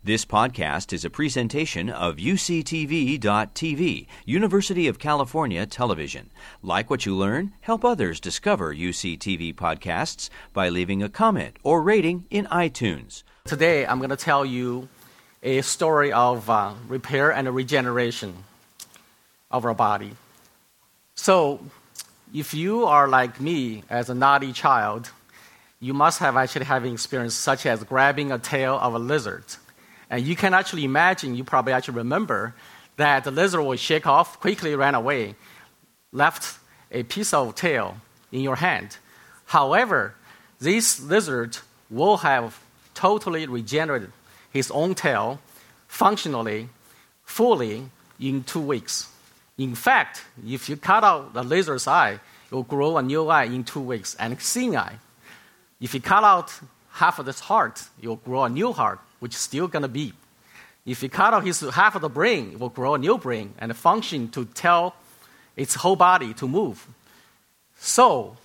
This podcast is a presentation of UCTV.tv, University of California Television. Like what you learn? Help others discover UCTV podcasts by leaving a comment or rating in iTunes. Today, I'm going to tell you a story of repair and regeneration of our body. So, if you are like me as a naughty child, you must have actually having experience such as grabbing a tail of a lizard. And you can actually imagine, you probably actually remember, that the lizard will shake off, quickly ran away, left a piece of tail in your hand. However, this lizard will have totally regenerated his own tail functionally, fully, in 2 weeks. In fact, if you cut out the lizard's eye, it will grow a new eye in 2 weeks, and a seeing eye. If you cut out half of this heart, it will grow a new heart, which is still going to beat. If you cut out half of the brain, it will grow a new brain and function to tell its whole body to move. So,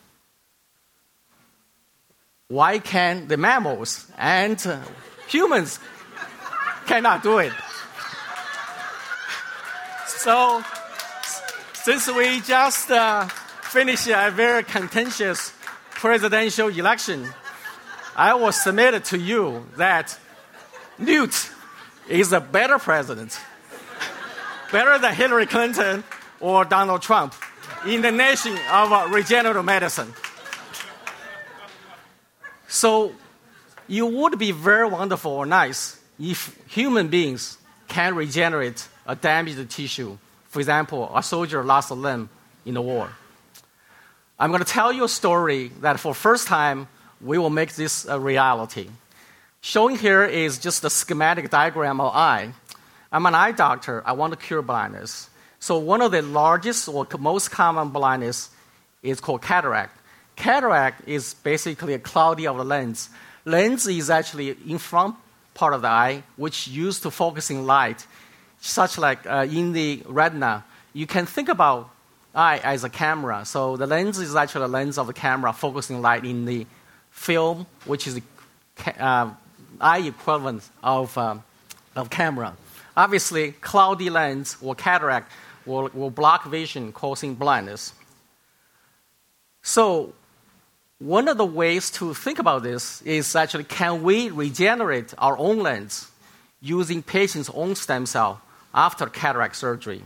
why can the mammals and humans cannot do it? So, since we just finished a very contentious presidential election, I will submit it to you that Newt is a better president, better than Hillary Clinton or Donald Trump in the nation of regenerative medicine. So it would be very wonderful or nice if human beings can regenerate a damaged tissue. For example, a soldier lost a limb in the war. I'm going to tell you a story that for the first time we will make this a reality. Showing here is just a schematic diagram of eye. I'm an eye doctor. I want to cure blindness. So one of the largest or most common blindness is called cataract. Cataract is basically a cloudy of the lens. Lens is actually in front part of the eye, which used to focusing light, such like in the retina. You can think about eye as a camera. So the lens is actually a lens of the camera focusing light in the film, which is the eye equivalent of camera. Obviously, cloudy lens or cataract will block vision, causing blindness. So one of the ways to think about this is actually, can we regenerate our own lens using patient's own stem cell after cataract surgery?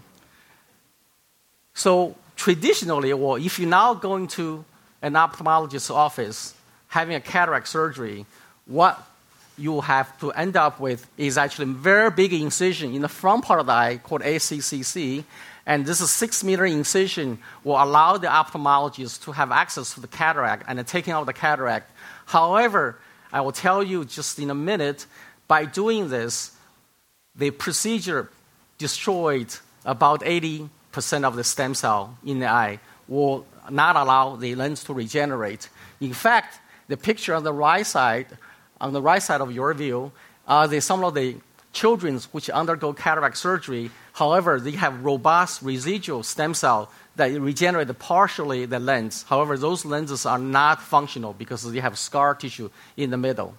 So traditionally, or if you're now going to an ophthalmologist's office having a cataract surgery, what you have to end up with is actually a very big incision in the front part of the eye called ACCC. And this is 6-meter incision will allow the ophthalmologist to have access to the cataract and taking out the cataract. However, I will tell you just in a minute, by doing this, the procedure destroyed about 80% of the stem cell in the eye, will not allow the lens to regenerate. In fact, the picture on the right side of your view are some of the children which undergo cataract surgery. However, they have robust residual stem cell that regenerate partially the lens. However, those lenses are not functional because they have scar tissue in the middle.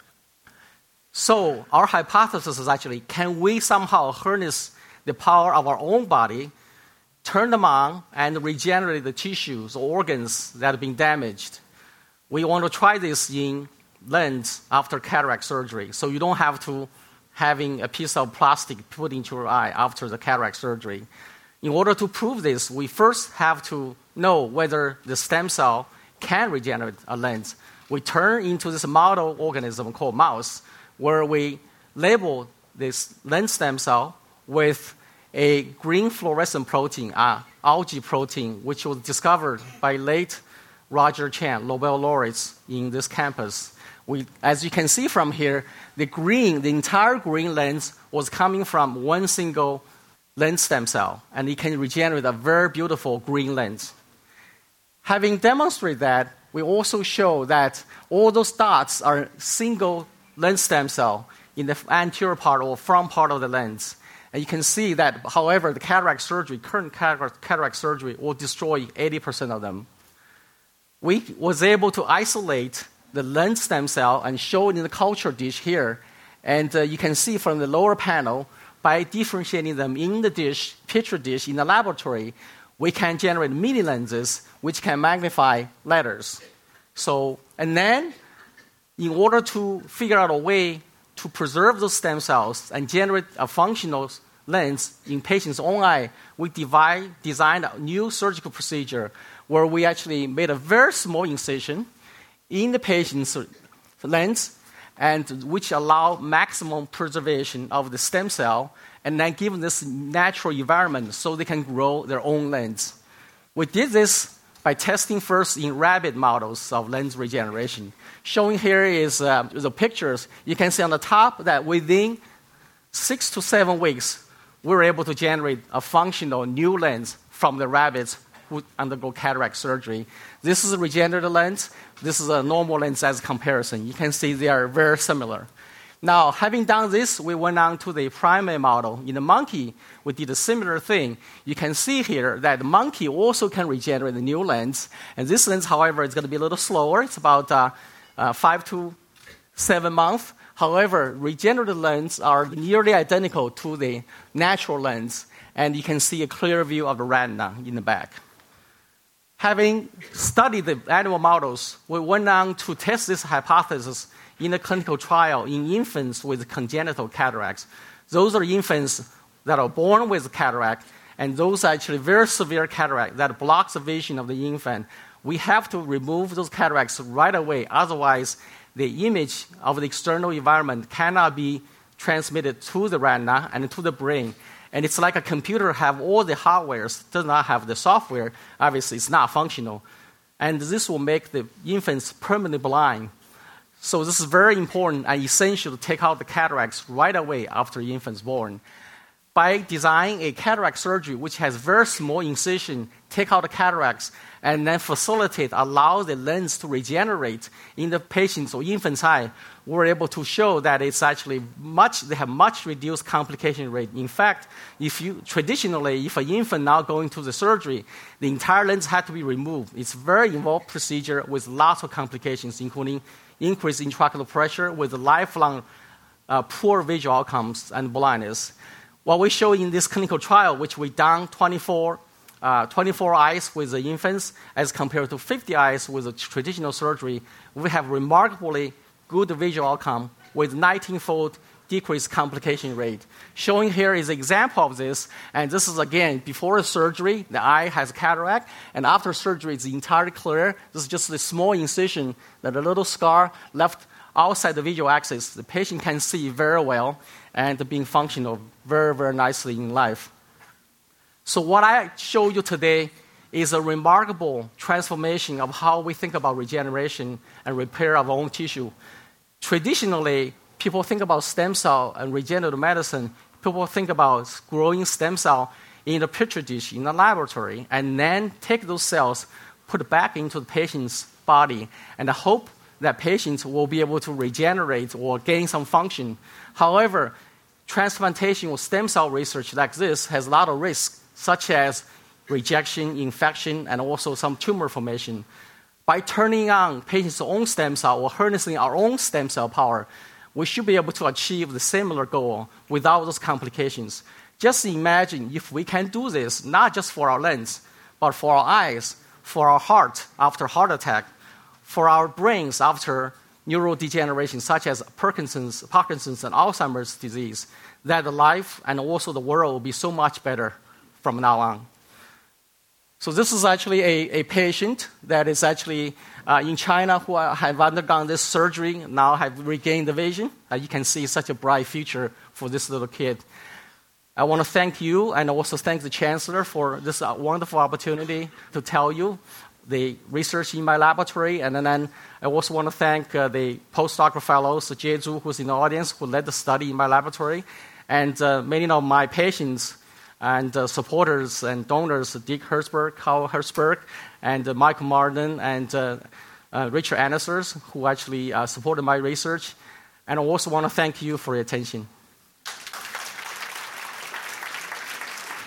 So our hypothesis is actually, can we somehow harness the power of our own body, turn them on, and regenerate the tissues or organs that have been damaged? We want to try this in lens after cataract surgery, so you don't have to having a piece of plastic put into your eye after the cataract surgery. In order to prove this, we first have to know whether the stem cell can regenerate a lens. We turn into this model organism called mouse, where we label this lens stem cell with a green fluorescent protein, algae protein, which was discovered by late Roger Chan, Nobel laureates in this campus. As you can see from here, the entire green lens was coming from one single lens stem cell, and it can regenerate a very beautiful green lens. Having demonstrated that, we also show that all those dots are single lens stem cell in the anterior part or front part of the lens. And you can see that, however, the current cataract surgery will destroy 80% of them. We was able to isolate the lens stem cell and show it in the culture dish here And you can see from the lower panel, by differentiating them in the dish, petri dish, in the laboratory, we can generate mini lenses which can magnify letters. And then, in order to figure out a way to preserve those stem cells and generate a functional lens in patient's own eye, we designed a new surgical procedure where we actually made a very small incision in the patient's lens, and which allow maximum preservation of the stem cell, and then give them this natural environment so they can grow their own lens. We did this by testing first in rabbit models of lens regeneration. Showing here is the pictures. You can see on the top that within 6 to 7 weeks, we were able to generate a functional new lens from the rabbits who undergo cataract surgery. This is a regenerative lens. This is a normal lens as a comparison. You can see they are very similar. Now, having done this, we went on to the primate model. In the monkey, we did a similar thing. You can see here that the monkey also can regenerate the new lens. And this lens, however, is going to be a little slower. It's about 5 to 7 months. However, regenerative lenses are nearly identical to the natural lens. And you can see a clear view of the retina in the back. Having studied the animal models, we went on to test this hypothesis in a clinical trial in infants with congenital cataracts. Those are infants that are born with cataract, and those are actually very severe cataract that blocks the vision of the infant. We have to remove those cataracts right away, otherwise the image of the external environment cannot be transmitted to the retina and to the brain. And it's like a computer have all the hardware, does not have the software. Obviously, it's not functional. And this will make the infants permanently blind. So this is very important and essential to take out the cataracts right away after the infant's born. By designing a cataract surgery which has very small incision, take out the cataracts, and then allow the lens to regenerate in the patient's or infant's eye, we're able to show that it's actually they have much reduced complication rate. In fact, if an infant now going to the surgery, the entire lens had to be removed. It's a very involved procedure with lots of complications, including increased intraocular pressure with lifelong poor visual outcomes and blindness. What we show in this clinical trial, which we done 24 eyes with the infants as compared to 50 eyes with the traditional surgery, we have remarkably good visual outcome with 19-fold decreased complication rate. Showing here is an example of this, and this is again before surgery, the eye has cataract, and after surgery it's entirely clear. This is just a small incision, that a little scar left outside the visual axis. The patient can see very well and being functional very, very nicely in life. So what I show you today is a remarkable transformation of how we think about regeneration and repair of our own tissue. Traditionally, people think about stem cell and regenerative medicine. People think about growing stem cell in a petri dish in a laboratory and then take those cells, put it back into the patient's body, and hope that patients will be able to regenerate or gain some function. However, transplantation or stem cell research like this has a lot of risks, such as rejection, infection, and also some tumor formation. By turning on patient's own stem cell or harnessing our own stem cell power, we should be able to achieve the similar goal without those complications. Just imagine if we can do this, not just for our lens, but for our eyes, for our heart after heart attack, for our brains after neurodegeneration, such as Parkinson's and Alzheimer's disease, that the life and also the world will be so much better from now on. So this is actually a patient that is actually in China who have undergone this surgery, now have regained the vision. You can see such a bright future for this little kid. I want to thank you and also thank the Chancellor for this wonderful opportunity to tell you the research in my laboratory. And then I also want to thank the postdoctoral fellows, Jie Zhu, who's in the audience, who led the study in my laboratory, and many of my patients and supporters and donors, Dick Hertzberg, Carl Hertzberg, and Michael Martin, and Richard Anasers, who actually supported my research. And I also want to thank you for your attention.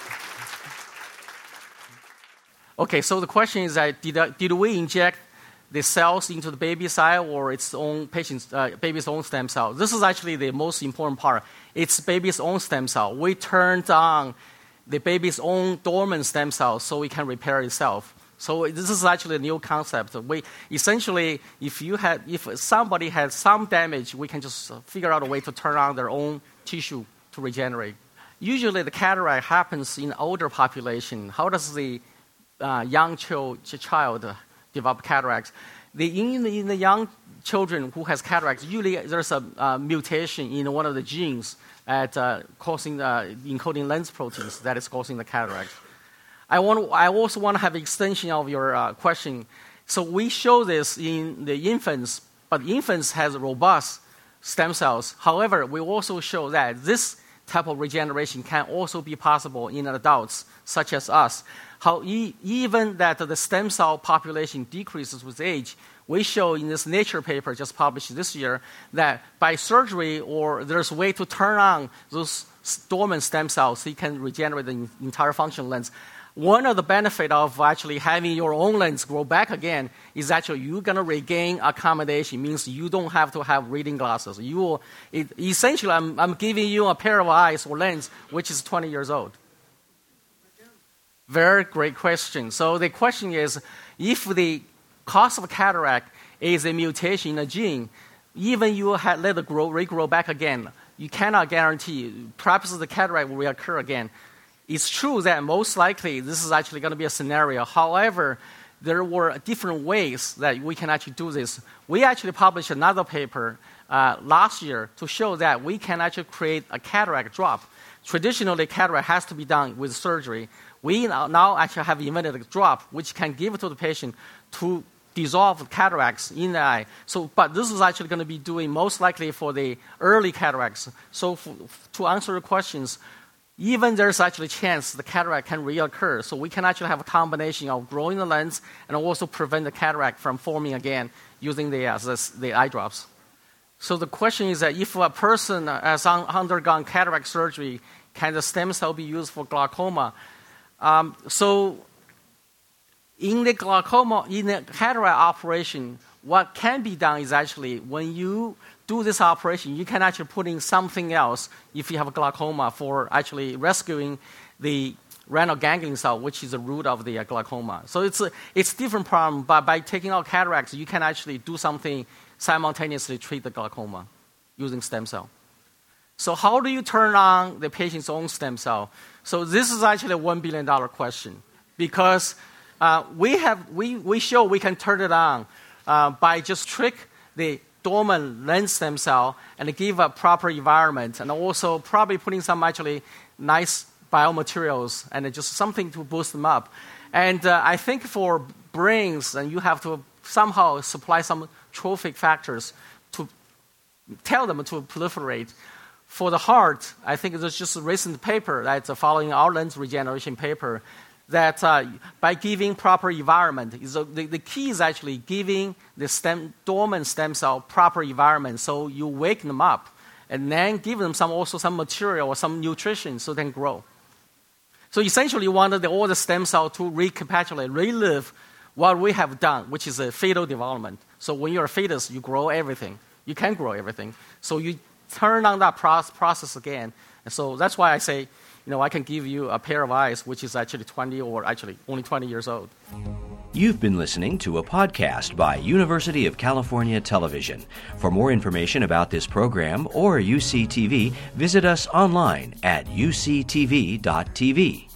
Okay, so the question is, did we inject the cells into the baby's eye or its own baby's own stem cell. This is actually the most important part. It's baby's own stem cell. We turned on the baby's own dormant stem cell so it can repair itself. So this is actually a new concept. We essentially, if somebody had some damage, we can just figure out a way to turn on their own tissue to regenerate. Usually the cataract happens in older population. How does the young child develop cataracts? In the young children who has cataracts, usually there's a mutation in one of the genes causing encoding lens proteins that is causing the cataract. I also want to have an extension of your question. So we show this in the infants, but infants has robust stem cells. However, we also show that this type of regeneration can also be possible in adults, such as us. How even that the stem cell population decreases with age, we show in this Nature paper just published this year that by surgery or there's a way to turn on those dormant stem cells so you can regenerate the entire functional lens. One of the benefits of actually having your own lens grow back again is actually you're going to regain accommodation. Means you don't have to have reading glasses. Essentially, I'm giving you a pair of eyes or lens which is 20 years old. Very great question. So the question is, if the cause of cataract is a mutation in a gene, even you let it regrow back again, you cannot guarantee perhaps the cataract will reoccur again. It's true that most likely this is actually going to be a scenario. However, there were different ways that we can actually do this. We actually published another paper last year to show that we can actually create a cataract drop. Traditionally, cataract has to be done with surgery. We now actually have invented a drop which can give it to the patient to dissolve cataracts in the eye. But this is actually going to be doing most likely for the early cataracts. So to answer your questions, even there's actually a chance the cataract can reoccur. So we can actually have a combination of growing the lens and also prevent the cataract from forming again using the eye drops. So the question is that if a person has undergone cataract surgery, can the stem cell be used for glaucoma? So in the cataract operation, what can be done is actually when you do this operation, you can actually put in something else if you have a glaucoma for actually rescuing the retinal ganglion cell, which is the root of the glaucoma. So it's a different problem, but by taking out cataracts, you can actually do something simultaneously treat the glaucoma using stem cell. So how do you turn on the patient's own stem cell? So this is actually a $1 billion question because we show we can turn it on by just trick the dormant lens stem cell and give a proper environment and also probably putting some actually nice biomaterials and just something to boost them up. And I think for brains, and you have to somehow supply some trophic factors to tell them to proliferate. For the heart, I think there's just a recent paper that's following our lens regeneration paper that by giving proper environment, the key is actually giving the dormant stem cell proper environment so you wake them up and then give them also some material or some nutrition so they can grow. So essentially you want all the stem cell to recapitulate, relive what we have done, which is a fetal development. So when you're a fetus, you grow everything. You can grow everything. So you turn on that process again. And so that's why I say, I can give you a pair of eyes, which is actually 20 or actually only 20 years old. You've been listening to a podcast by University of California Television. For more information about this program or UCTV, visit us online at uctv.tv.